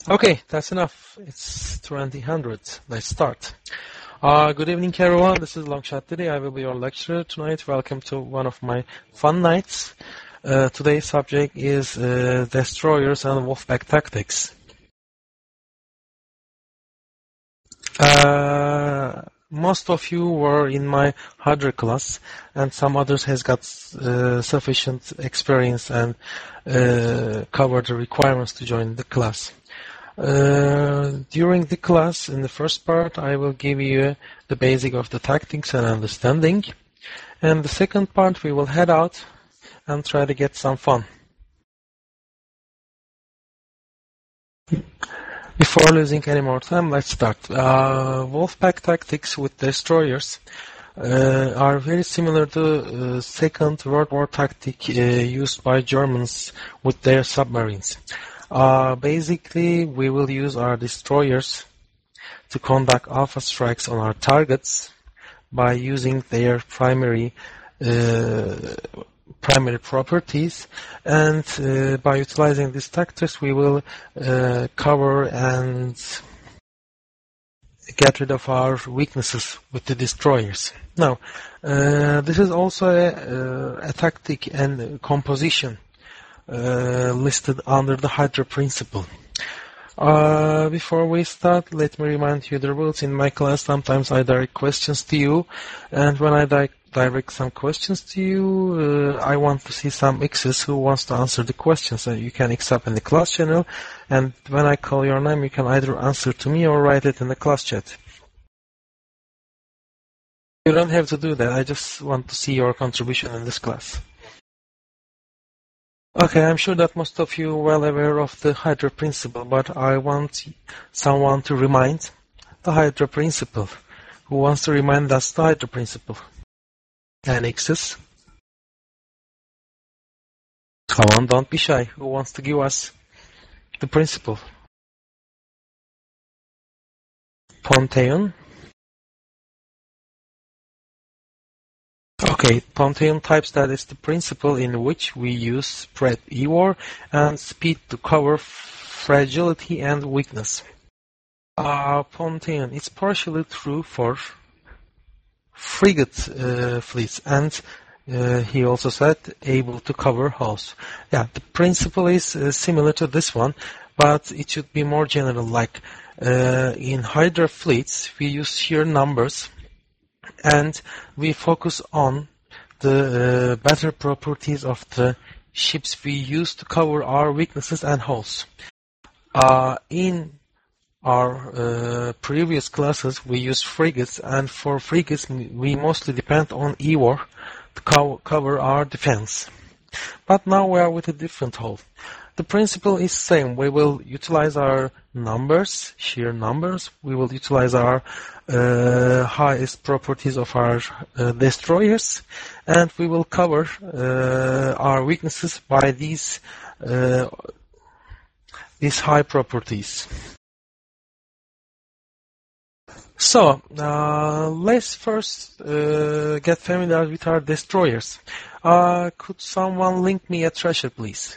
Okay, that's enough. It's 2000. Let's start. Good evening, everyone. This is Longshot Didi. I will be your lecturer tonight. Welcome to one of my fun nights. Today's subject is destroyers and Wolfpack tactics. Most of you were in my Hydra class, and some others has got sufficient experience and covered the requirements to join the class. During the class, in the first part, I will give you the basic of the tactics and understanding. And the second part, we will head out and try to get some fun. Before losing any more time, let's start. Wolfpack tactics with destroyers are very similar to Second World War tactic used by Germans with their submarines. Basically, we will use our destroyers to conduct alpha strikes on our targets by using their primary properties, and by utilizing these tactics, we will cover and get rid of our weaknesses with the destroyers. Now, this is also a tactic and composition listed under the Hydra principle. Before we start, let me remind you the rules. In my class, sometimes I direct questions to you, and when I direct some questions to you, I want to see some X's who wants to answer the question. So you can X up in the class channel, and when I call your name, you can either answer to me or write it in the class chat. You don't have to do that. I just want to see your contribution in this class. Okay, I'm sure that most of you are well aware of the Hydra principle, but I want someone to remind the Hydra principle. Who wants to remind us the Hydra principle? Annexes. Come on, don't be shy. Who wants to give us the principle? Pantheon. Okay, Pantheon types that is the principle in which we use spread EWAR and speed to cover fragility and weakness. Pantheon is partially true for frigate fleets, and he also said able to cover hulls. Yeah, the principle is similar to this one, but it should be more general. Like in Hydra fleets, we use sheer numbers, and we focus on the better properties of the ships we use to cover our weaknesses and holes. In our previous classes, we use frigates, and for frigates, we mostly depend on EWAR to cover our defense. But now we are with a different hull. The principle is same. We will utilize our numbers, sheer numbers. We will utilize our highest properties of our destroyers, and we will cover our weaknesses by these high properties. So, let's first get familiar with our destroyers. Could someone link me a treasure, please?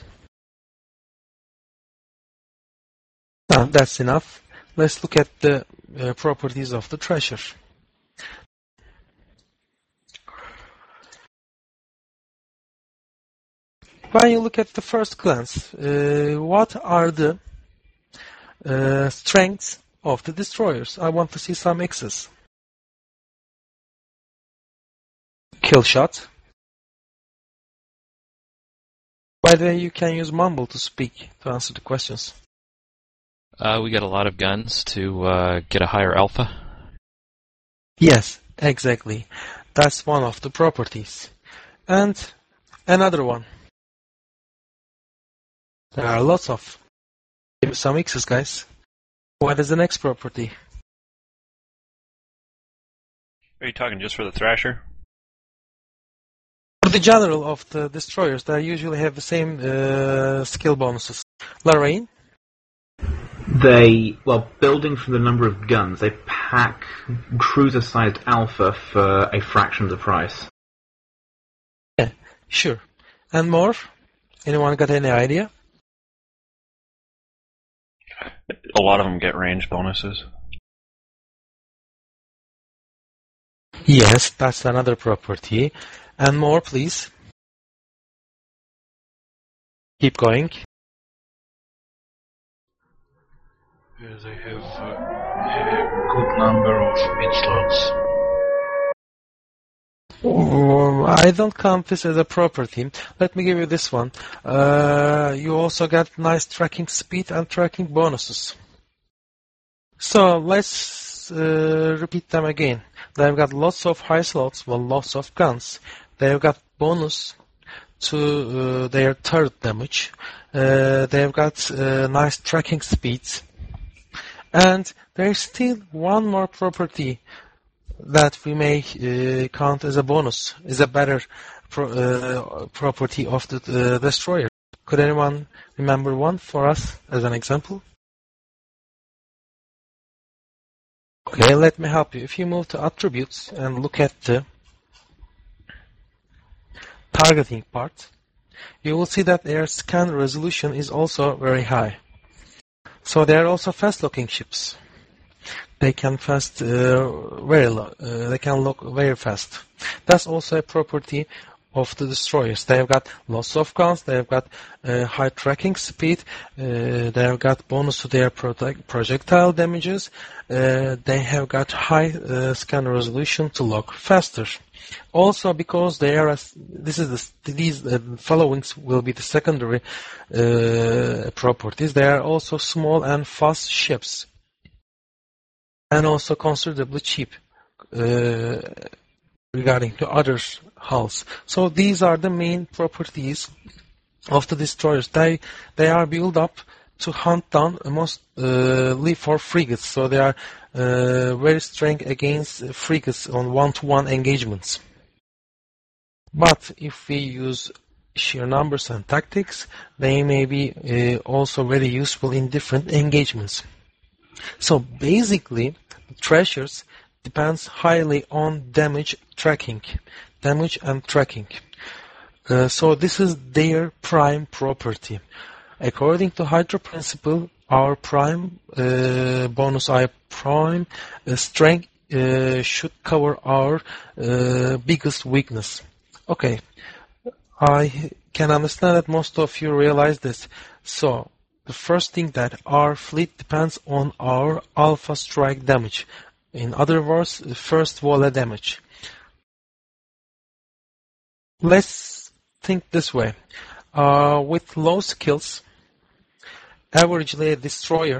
That's enough. Let's look at the properties of the treasure. When you look at the first glance, what are the strengths of the destroyers? I want to see some X's. Kill shot. By the way, you can use Mumble to speak to answer the questions. We get a lot of guns to get a higher alpha. Yes, exactly. That's one of the properties. And another one. There are lots of. Give me some X's, guys. What is the next property? Are you talking just for the Thrasher? For the general of the destroyers, they usually have the same skill bonuses. Lorraine? Building from the number of guns, they pack cruiser-sized alpha for a fraction of the price. Yeah, sure. And more? Anyone got any idea? a lot of them get range bonuses. Yes, that's another property. And more, please. Keep going. They have a good number of mid slots. I don't count this as a property. Let me give you this one. You also get nice tracking speed and tracking bonuses. So let's repeat them again. They've got lots of high slots, well, lots of guns. They've got bonus to their turret damage. They've got nice tracking speeds. And there's still one more property that we may count as a bonus, is a better property of the destroyer. Could anyone remember one for us as an example? Okay, let me help you. If you move to attributes and look at the targeting part, you will see that their scan resolution is also very high. So they are also fast-looking ships. They can they can look very fast. That's also a property of the destroyers. They have got lots of guns. They have got high tracking speed. They have got bonus to their projectile damages. They have got high scan resolution to look faster. Also, because they are, these followings will be the secondary properties. They are also small and fast ships, and also considerably cheap regarding to other hulls. So these are the main properties of the destroyers. They are built up to hunt down mostly for frigates. So they are very strong against frigates on one-to-one engagements. But if we use sheer numbers and tactics, they may be also very useful in different engagements. So basically, the Thrashers depends highly on damage and tracking. So this is their prime property. According to Hydra principle, our prime bonus I prime strength should cover our biggest weakness. Okay, I can understand that most of you realize this. So the first thing that our fleet depends on our alpha strike damage. In other words, first volley damage. Let's think this way. With low skills, averagely a destroyer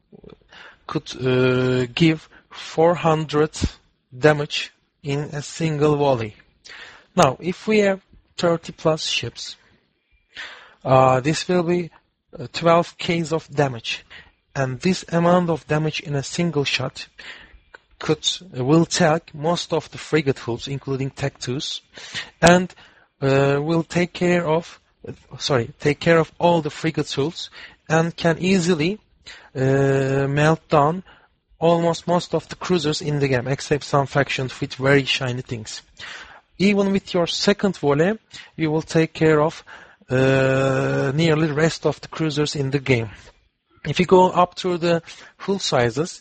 could give 400 damage in a single volley. Now, if we have 30 plus ships, this will be 12 Ks of damage. And this amount of damage in a single shot will take most of the frigate hulls, including Tech 2s, and will take care of all the frigate hulls, and can easily melt down almost most of the cruisers in the game, except some factions with very shiny things. Even with your second volley, you will take care of nearly the rest of the cruisers in the game. If you go up through the hull sizes,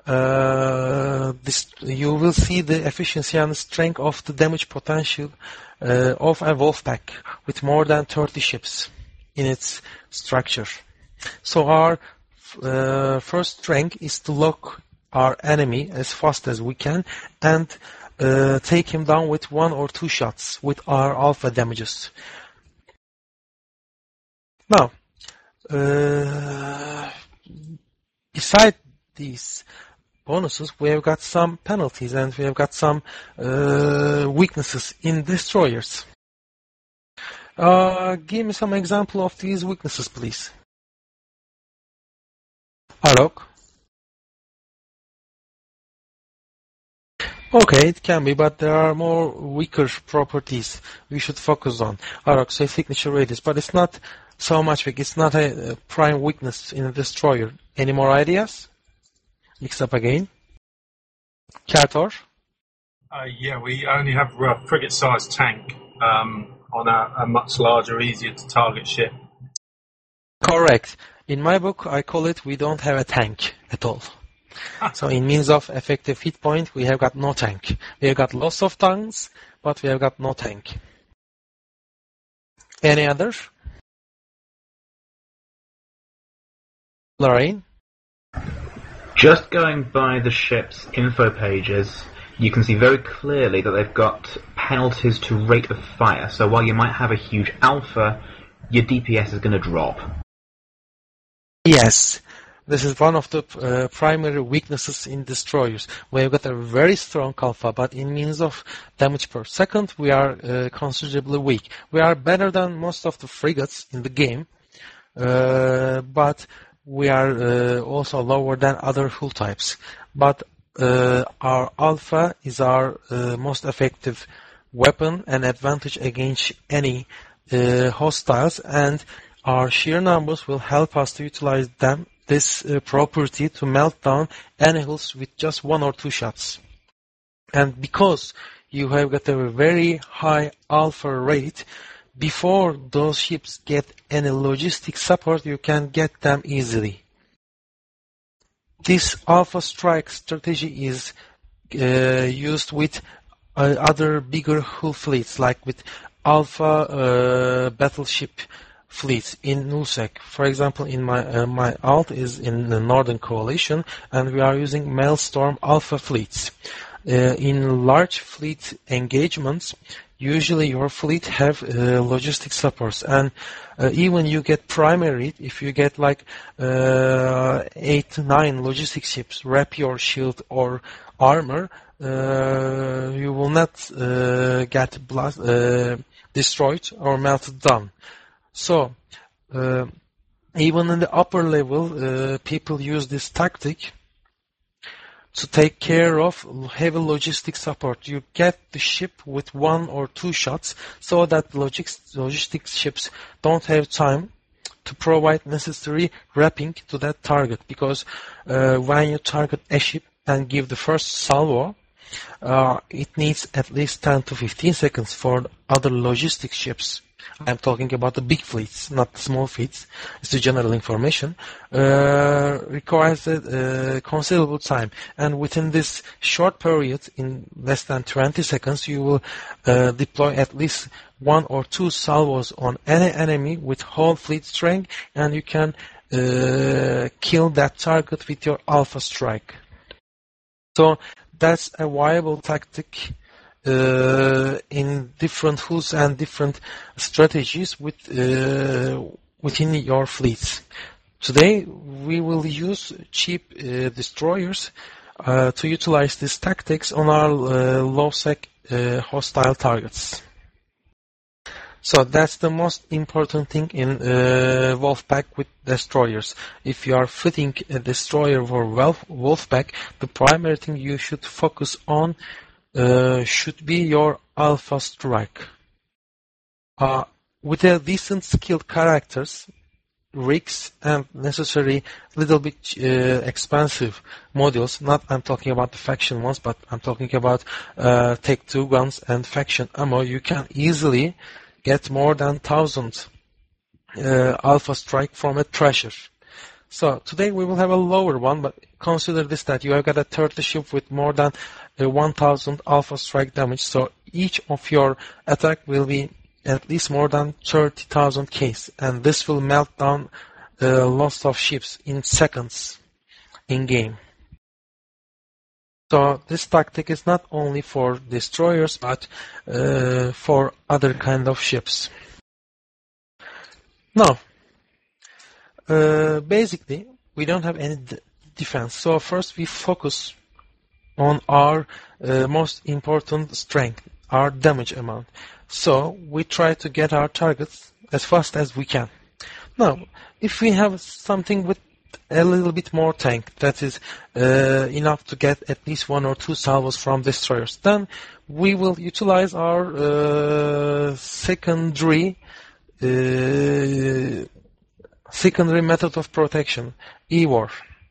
you will see the efficiency and strength of the damage potential of a Wolfpack with more than 30 ships in its structure. So our first strength is to lock our enemy as fast as we can and take him down with 1 or 2 shots with our alpha damages. Now, beside these bonuses, we have got some penalties and we have got some weaknesses in destroyers. Give me some example of these weaknesses, please. Arok. Okay, it can be, but there are more weaker properties we should focus on. Arok, say signature radius, but it's not so much weak. It's not a prime weakness in a destroyer. Any more ideas? Mix up again. Kator? Yeah, we only have a frigate-sized tank on a much larger, easier-to-target ship. Correct. In my book, I call it we don't have a tank at all. So in means of effective hit point, we have got no tank. We have got lots of tongues, but we have got no tank. Any others? Lorraine? Just going by the ship's info pages, you can see very clearly that they've got penalties to rate of fire. So while you might have a huge alpha, your DPS is going to drop. Yes. This is one of the primary weaknesses in destroyers. We have got a very strong alpha, but in means of damage per second, we are considerably weak. We are better than most of the frigates in the game, but we are also lower than other hull types. But our alpha is our most effective weapon and advantage against any hostiles, and our sheer numbers will help us to utilize this property to melt down any hulls with just 1 or 2 shots. And because you have got a very high alpha rate, before those ships get any logistic support, you can get them easily. This alpha strike strategy is used with other bigger hull fleets, like with alpha battleship fleets in nullsec. For example, in my alt is in the Northern Coalition, and we are using Maelstrom alpha fleets. In large fleet engagements, usually your fleet have logistic supports, and even you get primary if you get like 8 to 9 logistic ships wrap your shield or armor, you will not get destroyed or melted down. So, even in the upper level, people use this tactic to take care of heavy logistic support. You get the ship with 1 or 2 shots so that logistic ships don't have time to provide necessary wrapping to that target, because when you target a ship and give the first salvo, it needs at least 10 to 15 seconds for other logistic ships. I'm talking about the big fleets, not the small fleets. It's the general information. Requires a considerable time. And within this short period, in less than 20 seconds, you will deploy at least 1 or 2 salvos on any enemy with whole fleet strength, and you can kill that target with your alpha strike. So that's a viable tactic in different hulls and different strategies within your fleets. Today, we will use cheap destroyers to utilize these tactics on our low-sec hostile targets. So that's the most important thing in Wolfpack with destroyers. If you are fitting a destroyer for Wolfpack, the primary thing you should focus on should be your alpha strike. With a decent skilled characters, rigs, and necessary little bit expensive modules, I'm talking about the faction ones, but I'm talking about Tech 2 guns and faction ammo, you can easily get more than 1,000 alpha strike from a treasure. So today we will have a lower one, but consider this, that you have got a 30 ship with more than 1,000 alpha strike damage. So each of your attack will be at least more than 30,000 Ks, and this will melt down lots of ships in seconds in game. So this tactic is not only for destroyers, but for other kind of ships. Now, basically, we don't have any defense. So first we focus on our most important strength, our damage amount. So we try to get our targets as fast as we can. Now, if we have something with a little bit more tank, that is enough to get at least 1 or 2 salvos from destroyers, then we will utilize our secondary method of protection, EWAR.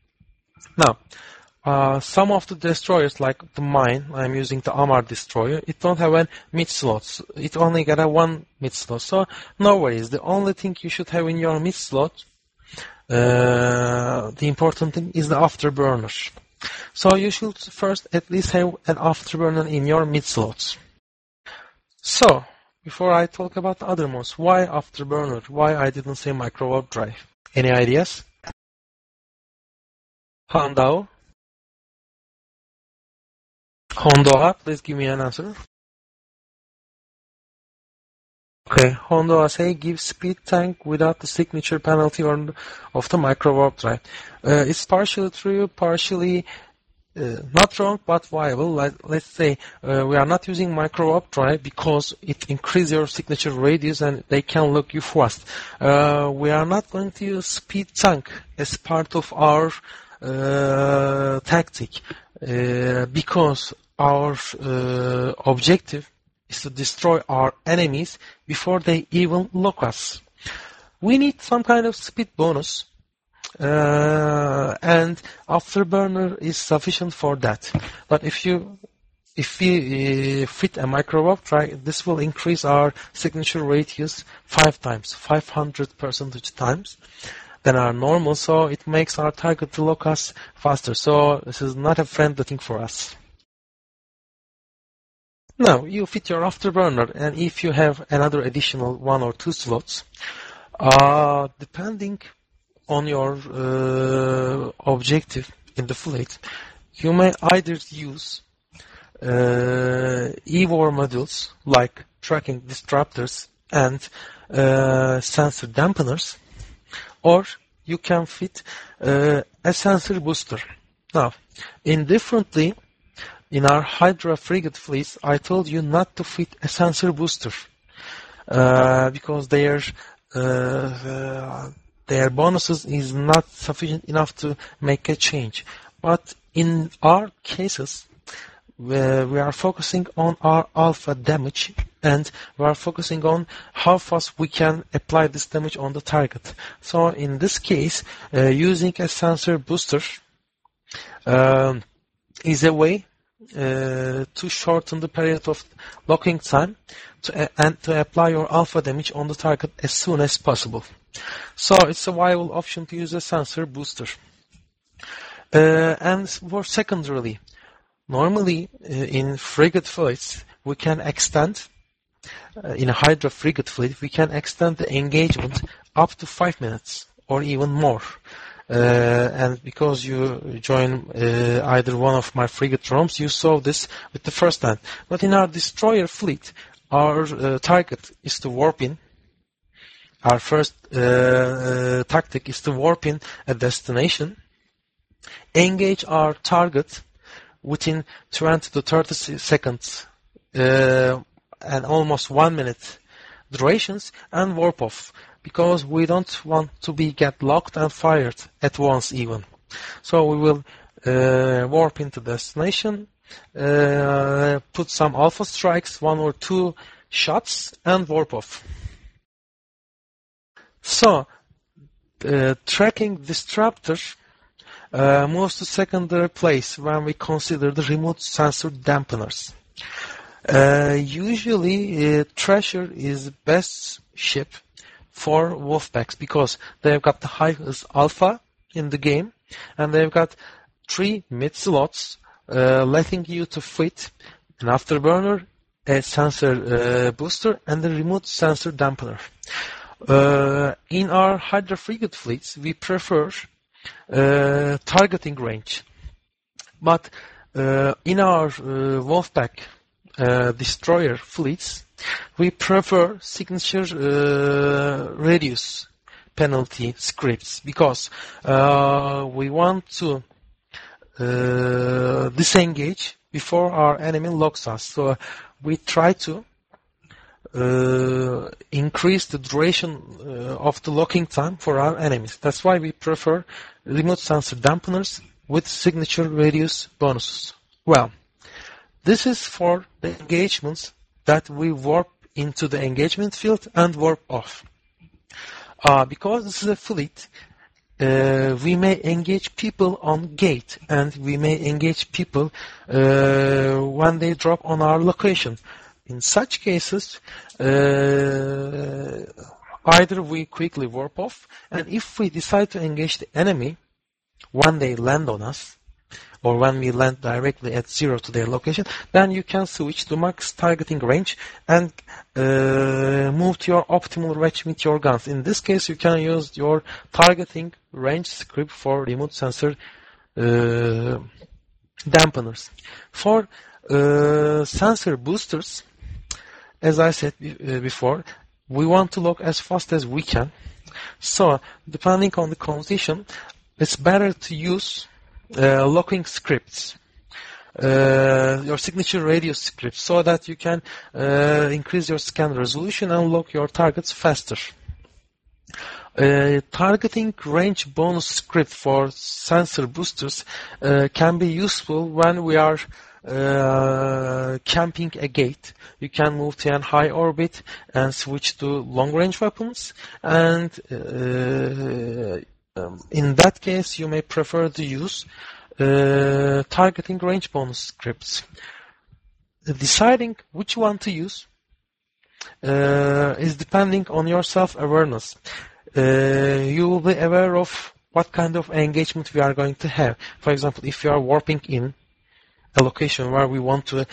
Now, some of the destroyers, like the mine, I'm using the Amar destroyer, it don't have a mid slot. It only got a 1 mid slot. So no worries. The only thing you should have in your mid slot the important thing is the afterburner. So you should first at least have an afterburner in your mid slots. So, before I talk about the other modes, why afterburner? Why I didn't say micro warp drive? Any ideas? Hondao? Hondoa, please give me an answer. Okay, Hondoa say give speed tank without the signature penalty of the micro warp drive. It's partially true, partially not wrong, but viable. Let's say we are not using micro warp drive because it increases your signature radius and they can look you fast. We are not going to use speed tank as part of our tactic because our objective is to destroy our enemies before they even look us. We need some kind of speed bonus. And afterburner is sufficient for that. But if we fit a micro warp drive, this will increase our signature radius 5 times, 500% times than our normal. So it makes our target to lock us faster. So this is not a friendly thing for us. Now you fit your afterburner, and if you have another additional 1 or 2 slots, depending on your objective in the fleet, you may either use EVOR modules like tracking disruptors and sensor dampeners, or you can fit a sensor booster. Now, indifferently, in our Hydra frigate fleets, I told you not to fit a sensor booster because their bonuses is not sufficient enough to make a change. But in our cases, we are focusing on our alpha damage, and we are focusing on how fast we can apply this damage on the target. So in this case, using a sensor booster is a way to shorten the period of locking time and to apply your alpha damage on the target as soon as possible. So it's a viable option to use a sensor booster. And for secondarily, normally in frigate fleets, we can extend, in a Hydra frigate fleet, we can extend the engagement up to 5 minutes or even more. And because you join either one of my frigate ROMs, you saw this with the first hand. But in our destroyer fleet, our target is to warp in. Our first tactic is to warp in a destination, engage our target within 20 to 30 seconds and almost 1 minute durations, and warp off, because we don't want to get locked and fired at once even. So we will warp into destination, put some alpha strikes, 1 or 2 shots, and warp off. So, tracking disruptor moves to secondary place when we consider the remote sensor dampeners. Usually, Treasure is the best ship for Wolfpacks because they've got the highest alpha in the game, and they've got 3 mid slots, letting you to fit an afterburner, a sensor booster, and a remote sensor dampener. In our Hydra frigate fleets, we prefer targeting range. But in our Wolfpack destroyer fleets, we prefer signature radius penalty scripts because we want to disengage before our enemy locks us. So we try to increase the duration of the locking time for our enemies. That's why we prefer remote sensor dampeners with signature radius bonuses. Well, this is for the engagements that we warp into the engagement field and warp off. Because this is a fleet, we may engage people on gate, and we may engage people when they drop on our location. In such cases, Either we quickly warp off, and if we decide to engage the enemy when they land on us, or when we land directly at 0 to their location, then you can switch to max targeting range and move to your optimal range with your guns. In this case, you can use your targeting range script for remote sensor dampeners. For sensor boosters, as I said before, we want to lock as fast as we can. So, depending on the condition, it's better to use locking scripts, your signature radius script, so that you can increase your scan resolution and lock your targets faster. Targeting range bonus script for sensor boosters can be useful when we are camping a gate. You can move to a high orbit and switch to long range weapons, and in that case you may prefer to use targeting range bonus scripts. Deciding which one to use is depending on your self-awareness. You will be aware of what kind of engagement we are going to have. For example, if you are warping in a location where we want to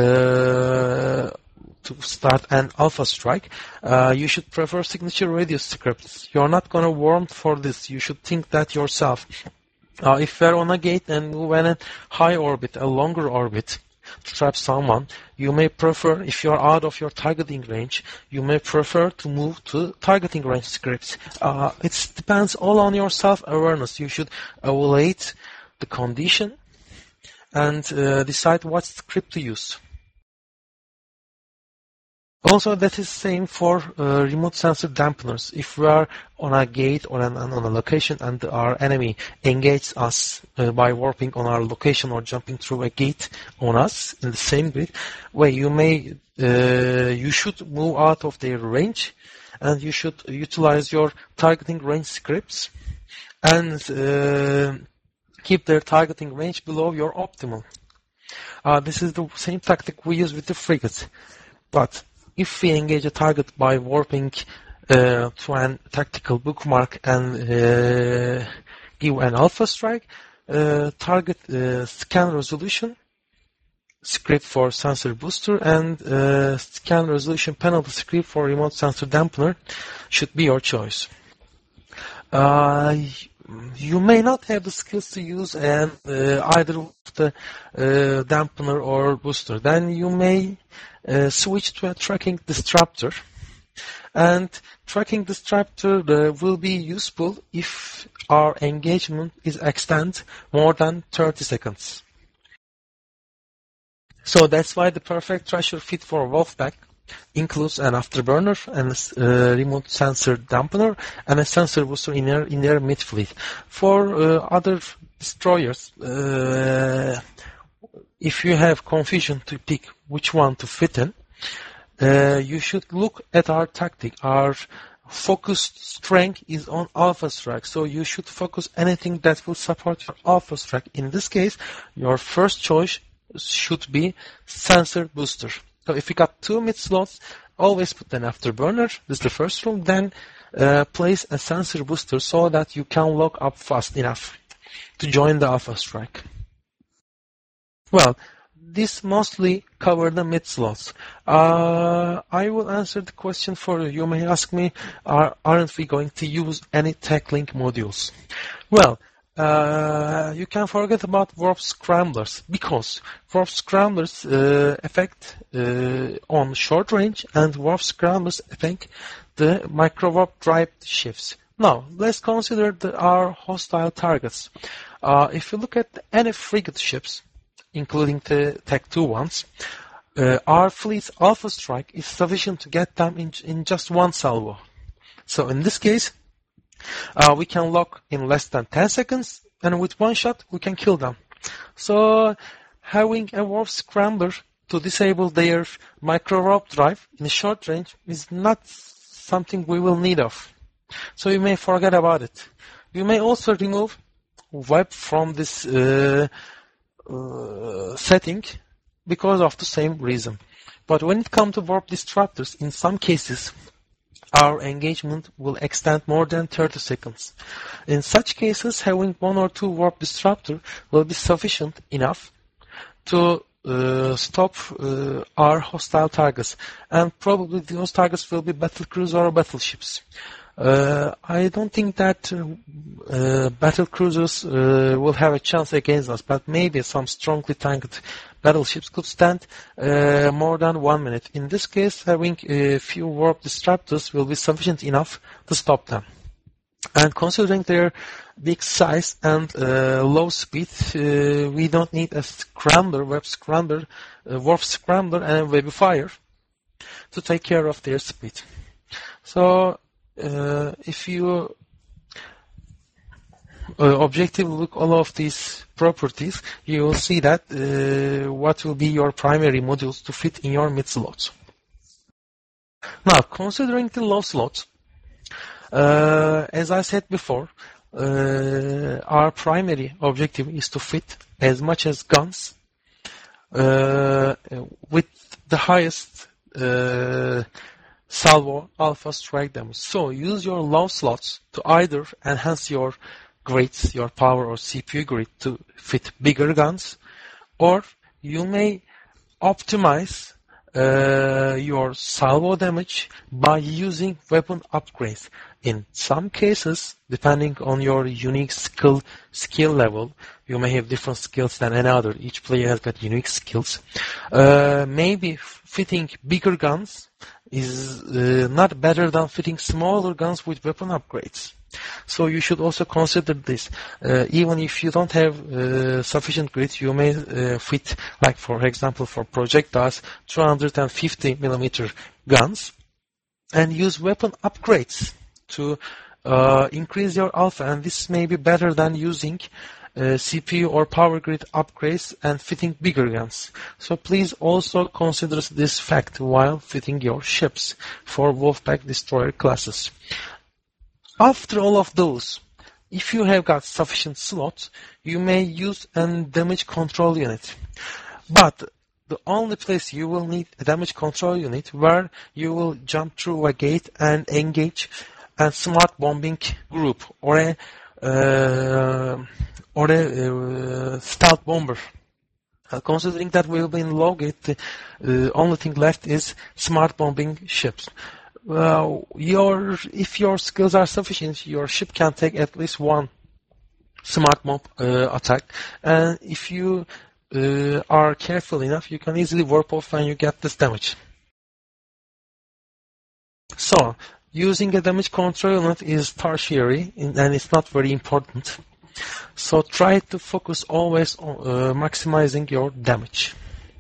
start an alpha strike, you should prefer signature radius scripts. You're not going to warm for this. You should think that yourself. If we're on a gate and move in a high orbit, a longer orbit, to trap someone, you may prefer, if you're out of your targeting range, you may prefer to move to targeting range scripts. It depends all on your self-awareness. You should evaluate the condition and decide what script to use. Also, that is same for remote sensor dampeners. If we are on a gate or on a location and our enemy engages us by warping on our location or jumping through a gate on us in the same grid way, you should move out of their range, and you should utilize your targeting range scripts and keep their targeting range below your optimal. This is the same tactic we use with the frigates, but if we engage a target by warping to a tactical bookmark and give an alpha strike, target scan resolution script for sensor booster and scan resolution penalty script for remote sensor dampener should be your choice. You may not have the skills to use either the dampener or booster. Then you may switch to a tracking disruptor. And tracking disruptor will be useful if our engagement is extend more than 30 seconds. So that's why the perfect treasure fit for Wolfpack includes an afterburner and a remote sensor dampener and a sensor booster in their mid-fleet. For other destroyers, if you have confusion to pick which one to fit in, you should look at our tactic. Our focused strength is on alpha strike, so you should focus anything that will support your alpha strike. In this case, your first choice should be sensor booster. So if you got 2 mid slots, always put an afterburner. This is the first rule. Then place a sensor booster so that you can lock up fast enough to join the alpha strike. Well, this mostly cover the mid slots. I will answer the question for you. You may ask me, aren't we going to use any tech-link modules? Well, you can forget about warp scramblers, because warp scramblers affect on short range, and warp scramblers affect the micro warp drive shifts. Now, let's consider our hostile targets. If you look at any frigate ships, including the Tech 2 ones, our fleet's alpha strike is sufficient to get them in just one salvo. So in this case, we can lock in less than 10 seconds, and with one shot, we can kill them. So having a warp scrambler to disable their micro warp drive in short range is not something we will need of. So you may forget about it. You may also remove web from this setting because of the same reason. But when it comes to warp disruptors, in some cases, our engagement will extend more than 30 seconds. In such cases, having 1 or 2 warp disruptor will be sufficient enough to stop our hostile targets, and probably those targets will be battle cruisers or battleships. I don't think that battle cruisers will have a chance against us, but maybe some strongly tanked battleships could stand more than 1 minute. In this case, having a few warp disruptors will be sufficient enough to stop them. And considering their big size and low speed, we don't need a scrambler, warp scrambler, and a webifier to take care of their speed. So, if you objectively look all of these properties, you will see that what will be your primary modules to fit in your mid slots. Now, considering the low slots, as I said before, our primary objective is to fit as much as guns with the highest salvo alpha strike damage. So use your low slots to either enhance your grids, your power or CPU grid to fit bigger guns, or you may optimize your salvo damage by using weapon upgrades. In some cases, depending on your unique skill level, you may have different skills than another. Each player has got unique skills. Maybe fitting bigger guns is not better than fitting smaller guns with weapon upgrades. So you should also consider this. Even if you don't have sufficient grid, you may fit, like for example, for projectiles, 250mm guns, and use weapon upgrades to increase your alpha. And this may be better than using CPU or power grid upgrades and fitting bigger guns. So please also consider this fact while fitting your ships for Wolfpack destroyer classes. After all of those, if you have got sufficient slots, you may use a damage control unit. But the only place you will need a damage control unit where you will jump through a gate and engage a smart bombing group or a stealth bomber. Considering that we will be in low gate, the only thing left is smart bombing ships. If your skills are sufficient, your ship can take at least one smart bomb attack, and if you are careful enough, you can easily warp off when you get this damage. So, using a damage control unit is tertiary and it's not very important. So try to focus always on maximizing your damage.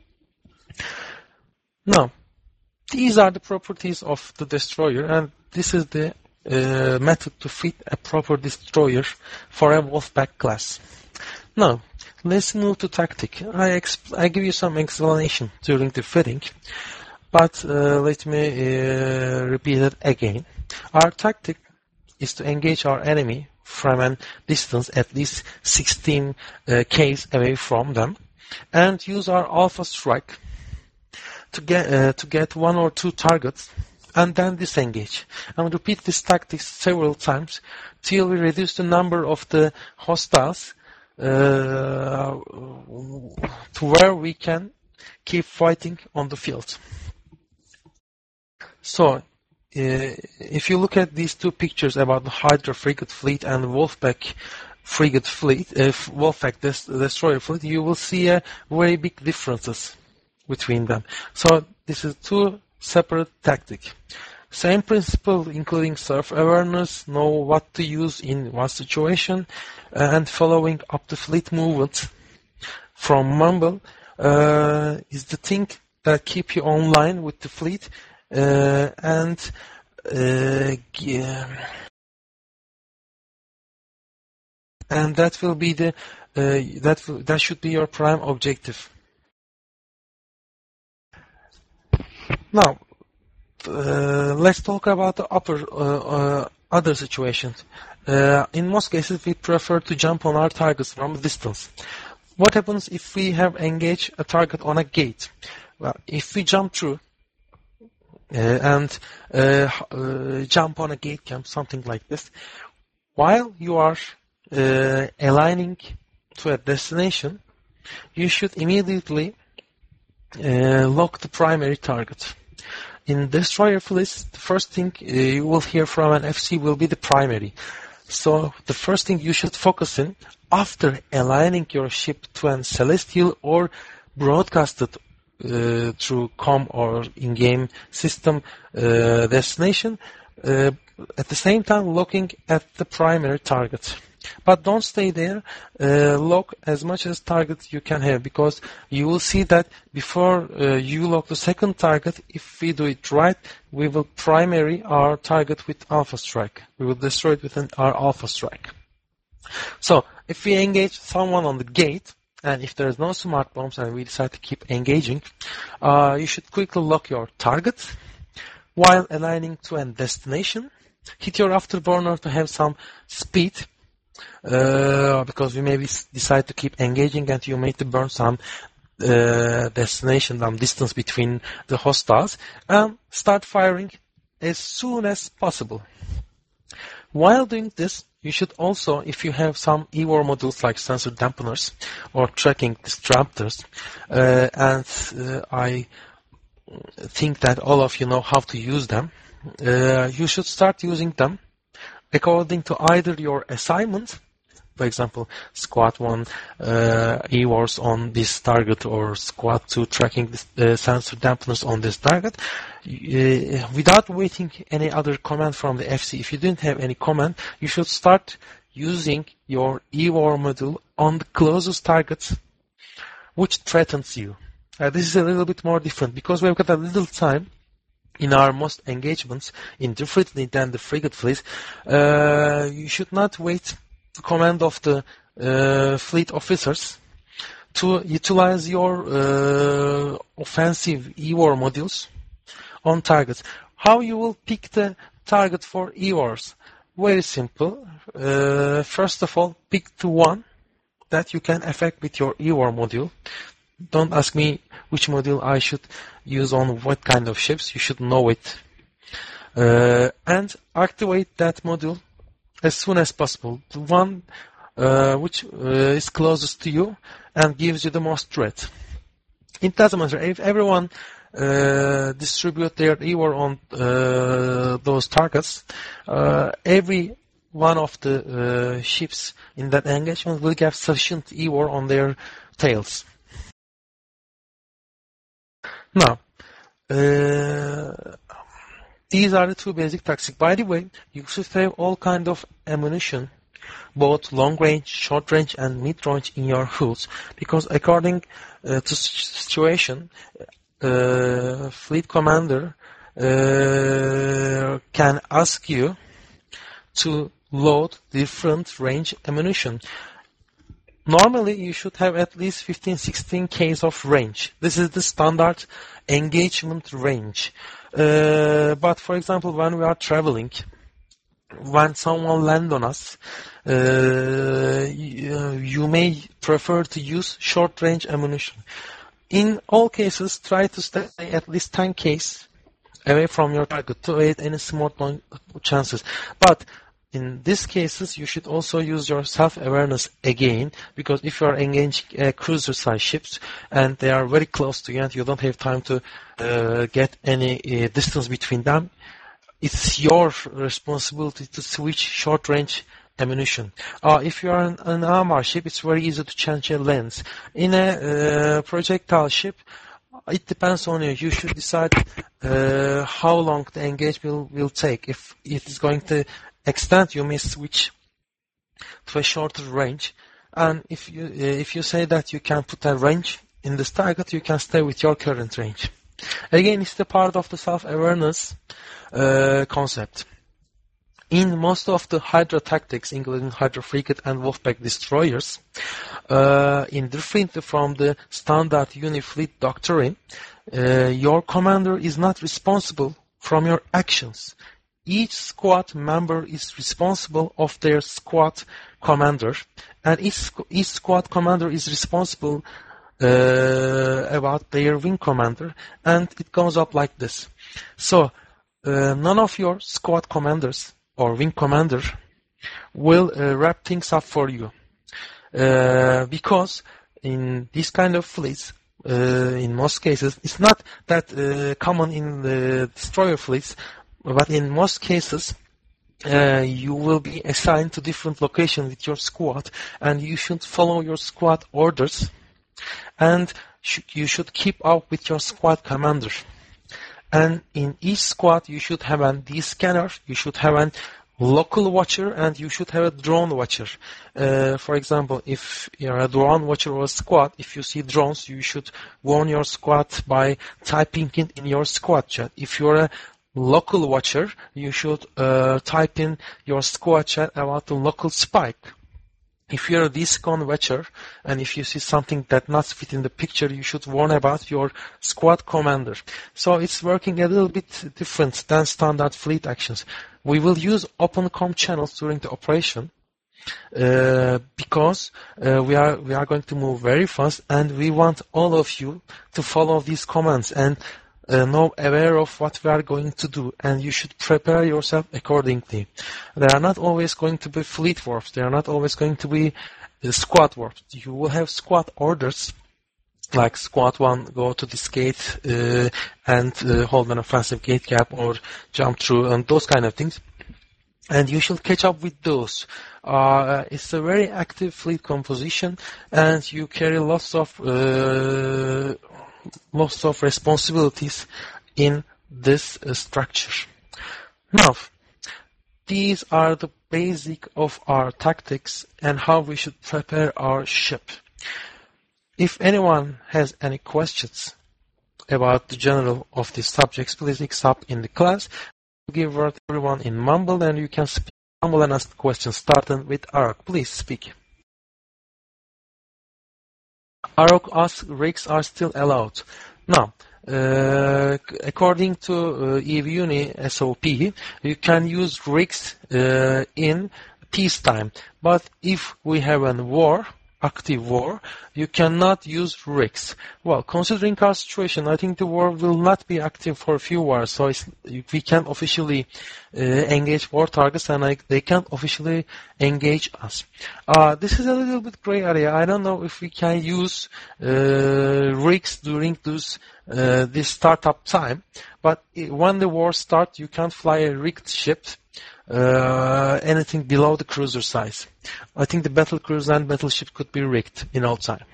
Now, these are the properties of the destroyer, and this is the method to fit a proper destroyer for a Wolfpack class. Now, let's move to tactic. I give you some explanation during the fitting, but let me repeat it again. Our tactic is to engage our enemy from a distance at least 16 k's away from them, and use our alpha strike to get 1 or 2 targets, and then disengage. And repeat this tactic several times till we reduce the number of the hostiles to where we can keep fighting on the field. So, if you look at these 2 pictures about the Hydra frigate fleet and Wolfpack frigate fleet, Wolfpack destroyer fleet, you will see very big differences between them. So this is 2 separate tactics. Same principle, including self-awareness, know what to use in what situation, and following up the fleet movement from Mumble is the thing that keep you online with the fleet, and that will be the that should be your prime objective. Now, let's talk about the other situations. In most cases, we prefer to jump on our targets from a distance. What happens if we have engaged a target on a gate? Well, if we jump through, and jump on a gate camp, something like this. While you are aligning to a destination, you should immediately lock the primary target. In Destroyer Fleets, the first thing you will hear from an FC will be the primary. So the first thing you should focus in after aligning your ship to an celestial or broadcasted through COM or in-game system destination, at the same time looking at the primary target. But don't stay there. Lock as much as target you can have, because you will see that before you lock the second target, if we do it right, we will primary our target with Alpha Strike. We will destroy it with our Alpha Strike. So if we engage someone on the gate, and if there is no smart bombs and we decide to keep engaging, you should quickly lock your target while aligning to a destination. Hit your afterburner to have some speed, because we maybe decide to keep engaging and you need to burn some destination, some distance between the hostiles, and start firing as soon as possible. While doing this, you should also, if you have some EWAR modules like sensor dampeners or tracking disruptors, and I think that all of you know how to use them, you should start using them according to either your assignment, for example, Squad 1 EWARs on this target, or Squad 2 tracking sensor dampeners on this target, without waiting any other command from the FC. If you didn't have any command, you should start using your EWAR module on the closest target which threatens you. This is a little bit more different, because we've got a little time in our most engagements in differently than the frigate fleet. You should not wait the command of the fleet officers to utilize your offensive EWAR modules on targets. How you will pick the target for EWARs? Very simple. First of all, pick the one that you can affect with your EWAR module. Don't ask me which module I should use on what kind of ships. You should know it. And activate that module as soon as possible. The one which is closest to you and gives you the most threat. It doesn't matter if everyone distribute their EWAR on those targets. Every one of the ships in that engagement will get sufficient EWAR on their tails. Now, these are the two basic tactics. By the way, you should have all kind of ammunition, both long range, short range, and mid range in your hulls, because according to situation, fleet commander can ask you to load different range ammunition. Normally, you should have at least 15-16 Ks of range. This is the standard engagement range. But for example, when we are traveling, when someone lands on us, you may prefer to use short range ammunition. In all cases, try to stay at least 10 Ks away from your target to avoid any small chances. But in these cases, you should also use your self-awareness again, because if you are engaging cruiser-sized ships and they are very close to you and you don't have time to get any distance between them, it's your responsibility to switch short-range ammunition. If you are an armor ship, it's very easy to change your lens. In a projectile ship, it depends on you. You should decide how long the engagement will take. If it is going to extend, you may switch to a shorter range. And if you say that you can put a range in this target, you can stay with your current range. Again, it's the part of the self-awareness concept. In most of the Hydra tactics, including Hydra Frigate and Wolfpack destroyers, in different from the standard Unifleet doctrine, your commander is not responsible from your actions. Each squad member is responsible of their squad commander, and each squad commander is responsible about their wing commander, and it goes up like this. So none of your squad commanders or wing commander will wrap things up for you, because in this kind of fleets, in most cases, it's not that common in the destroyer fleets, but in most cases, you will be assigned to different locations with your squad, and you should follow your squad orders, and you should keep up with your squad commander. And in each squad, you should have an D-scanner, you should have a local watcher, and you should have a drone watcher. For example, if you're a drone watcher or a squad, if you see drones, you should warn your squad by typing it in your squad chat. If you're a local watcher, you should type in your squad chat about the local spike. If you're a DSCON watcher, and if you see something that not fit in the picture, you should warn about your squad commander. So it's working a little bit different than standard fleet actions. We will use OpenCom channels during the operation, because we are going to move very fast, and we want all of you to follow these commands and know aware of what we are going to do, and you should prepare yourself accordingly. There are not always going to be fleet warps. There are not always going to be squad warps. You will have squad orders, like squad 1, go to this gate and hold an offensive gate gap or jump through, and those kind of things. And you should catch up with those. It's a very active fleet composition, and you carry lots of responsibilities in this structure. Now, these are the basic of our tactics and how we should prepare our ship. If anyone has any questions about the general of these subjects, please X up in the class. Give word to everyone in Mumble, and you can speak Mumble and ask questions, starting with Arok. Please speak. Arok asks, rigs are still allowed. Now, according to EVUNI SOP, you can use rigs in peacetime. But if we have a war, active war, you cannot use rigs. Well, considering our situation, I think the war will not be active for a few hours, so we can officially engage war targets, and they can't officially engage us. This is a little bit gray area. I don't know if we can use rigs during this startup time, but when the war starts, you can't fly a rigged ship anything below the cruiser size. I think the battle cruiser and battleship could be rigged in all time.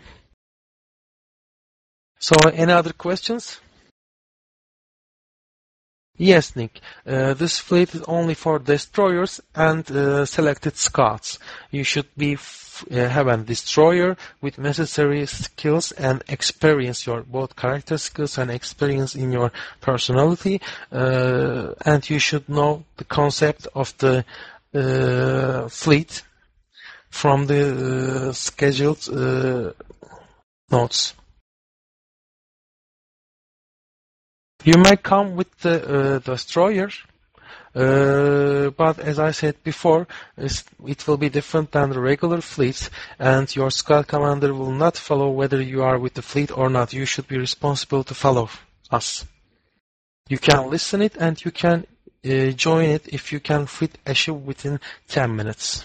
So, any other questions? Yes, Nick. This fleet is only for destroyers and selected scouts. You should have a destroyer with necessary skills and experience, your both character skills and experience in your personality, and you should know the concept of the fleet from the scheduled notes. You might come with the destroyer, but as I said before, it will be different than the regular fleets, and your squad commander will not follow whether you are with the fleet or not. You should be responsible to follow us. You can listen it, and you can join it if you can fit a ship within 10 minutes.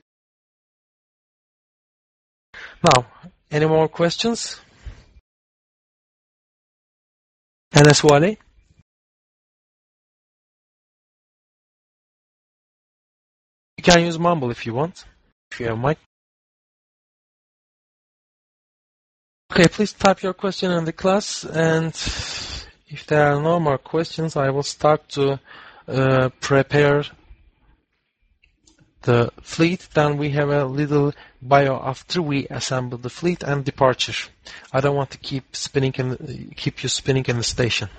Now, any more questions? Anas Wali? You can use Mumble if you want, if you have mic. Okay, please type your question in the class, and if there are no more questions, I will start to prepare the fleet. Then we have a little bio after we assemble the fleet and departure. I don't want to keep you spinning in the station.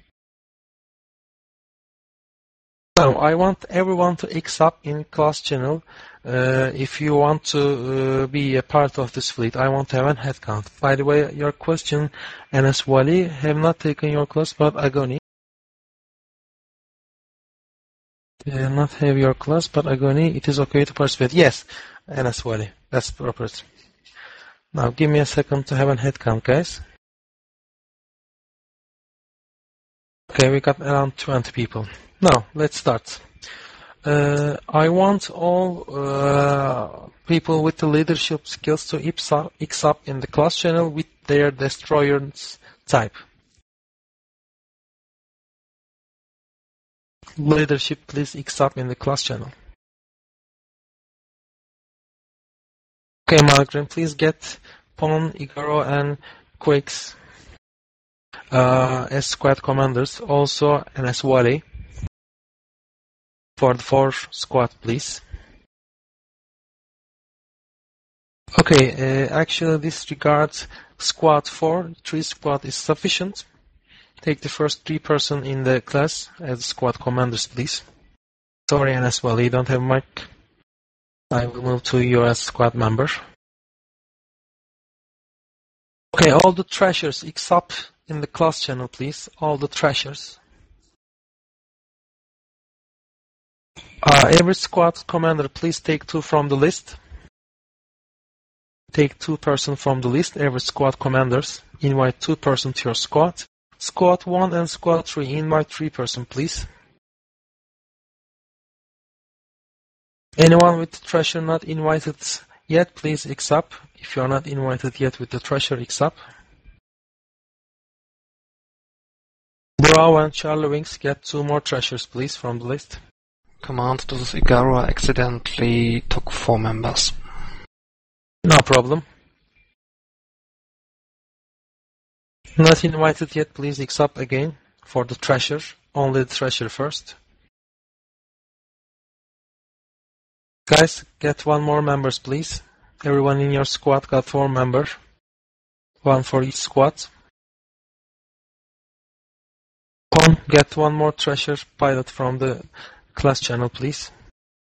So I want everyone to X up in class channel if you want to be a part of this fleet. I want to have a head count. By the way, your question, Anas Wali, have not taken your class, but Agoni. Not have your class, but Agoni, it is okay to participate. Yes, Anas Wali, that's proper. Now give me a second to have a head count, guys. Okay, we got around 20 people. Now, let's start. I want all people with the leadership skills to X up in the class channel with their destroyers type. Leadership, please X up in the class channel. Okay, Malgrim, please get Pon, Igaro, and Quakes as squad commanders. Also, and as Wally for the 4 squad, please. Okay, actually, this regards squad 4. 3 squad is sufficient. Take the first 3 person in the class as squad commanders, please. Sorry, and as Wally, you don't have mic. I will move to you as squad member. Okay, all the trashers X up in the class channel, please. All the trashers. Every squad commander, please take 2 from the list. Take 2 person from the list. Every squad commanders, invite 2 person to your squad. Squad 1 and squad 3, invite 3 person, please. Anyone with the treasure not invited yet, please X up. If you are not invited yet with the treasure, X up. Bravo and Charlie Wings, get 2 more treasures, please, from the list. Command, this is Igaro. Accidentally took 4 members. No problem. Not invited yet, please X up again for the treasure. Only the treasure first. Guys, get 1 more members, please. Everyone in your squad got 4 members. 1 for each squad. Pon, get 1 more treasure pilot from the class channel, please.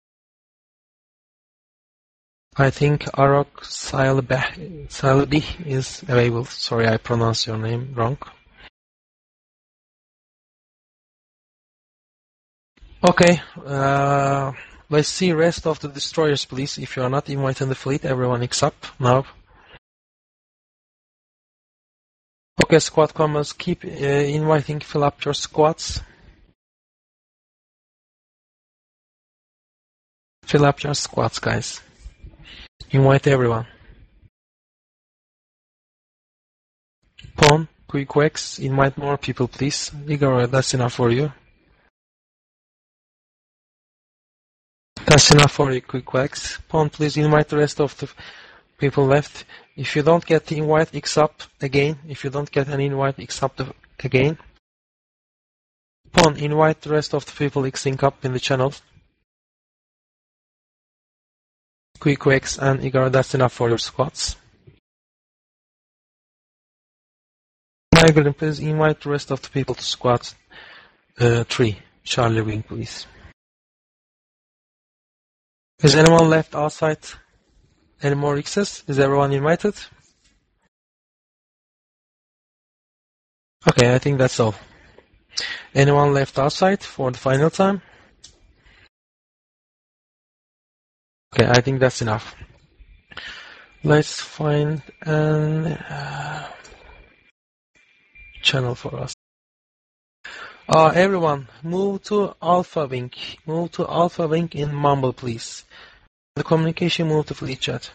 I think Arok Salabih is available. Sorry, I pronounced your name wrong. Okay, let's see rest of the destroyers, please. If you are not invited in the fleet, everyone X up now. Okay, squad commanders, keep inviting, fill up your squads. Fill up your squads, guys. Invite everyone. Pon, Quick Wax, invite more people, please. Igor, that's enough for you. That's enough for you, Quick Wax. Pon, please invite the rest of the people left. If you don't get the invite, X up again. If you don't get an invite, X up again. Pon, invite the rest of the people Xing up in the channel. Quick Wax and Igor, that's enough for your squads. Michael, please invite the rest of the people to squad 3. Charlie Wing, please. Is anyone left outside? Any more X's? Is everyone invited? Okay, I think that's all. Anyone left outside for the final time? Okay, I think that's enough. Let's find a channel for us. Everyone, move to Alpha Wing. Move to Alpha Wing in Mumble, please. The communication, move to Fleet Chat.